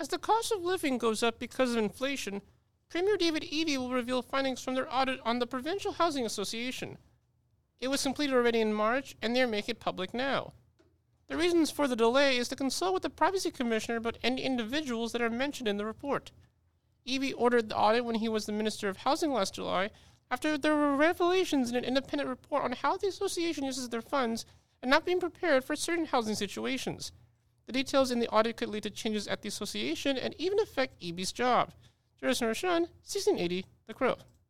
As the cost of living goes up because of inflation, Premier David Eby will reveal findings from their audit on the Provincial Housing Association. It was completed already in March, and they're making it public now. The reasons for the delay is to consult with the Privacy Commissioner about any individuals that are mentioned in the report. Eby ordered the audit when he was the Minister of Housing last July, after there were revelations in an independent report on how the association uses their funds and not being prepared for certain housing situations. The details in the audit could lead to changes at the association and even affect Eby's job. Jerison Roshan, 1680, The Crow.